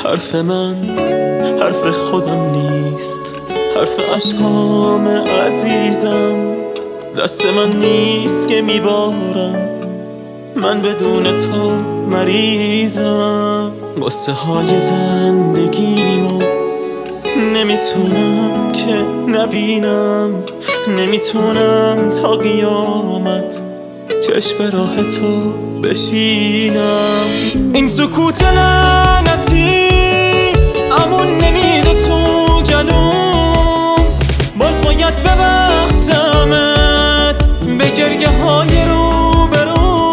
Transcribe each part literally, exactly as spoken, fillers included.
حرف من حرف خودم نیست، حرف اشکام عزیزم. دست من نیست که میبارم، من بدون تو مریضم. قصه های زندگیمو نمیتونم که نبینم، نمیتونم تا قیامت چشم به راه تو بشینم. این سکوت لعنتی امون نمیده تو جلوم، باز باید ببخشمت به گریه های رو برو.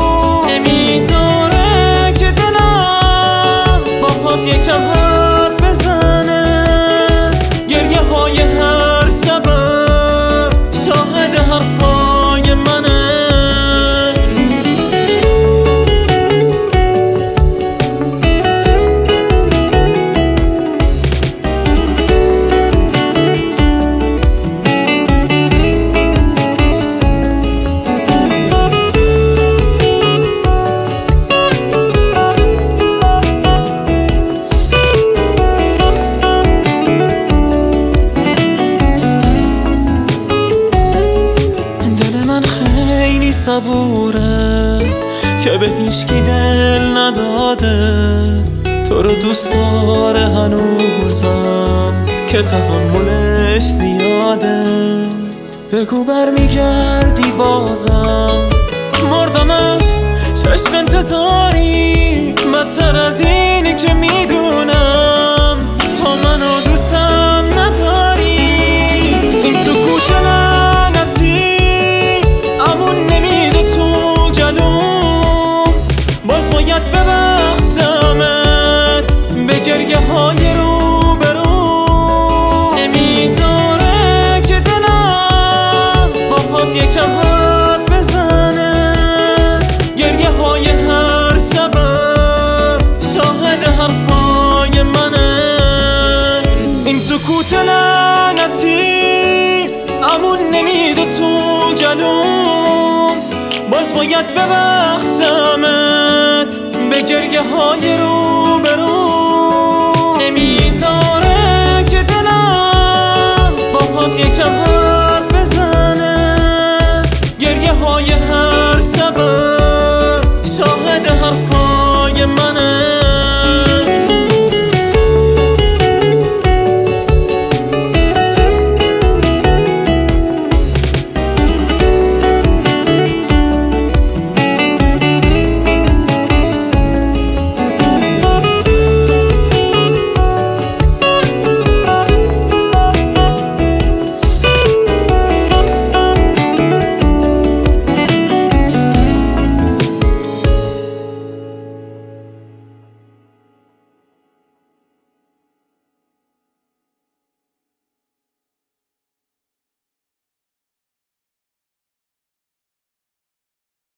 نمیذاره که دلم باهات یکم حرف بزنه، گریه های هر شبم شاهد حرفای منه. صبوره که به هیچکی دل نداده، تو رو دوست داره هنوزم که تحملش زیاده. بگو برمیگردی بازم، مردم از چشم انتظاری، بدتر از اینی که میدونم تو منو دوستم نداری. این سکوت لعنتی امون نمیده تو جلوم، باز باید ببخشمت به گریه های رو برو. نمیذاره که دلم باهات یکم حرف بزنه، گریه های هر شبم شاهد حرفای منه. این سکوت لعنتی امون نمیده تو جلوم، باز باید ببخشمت به گریه های رو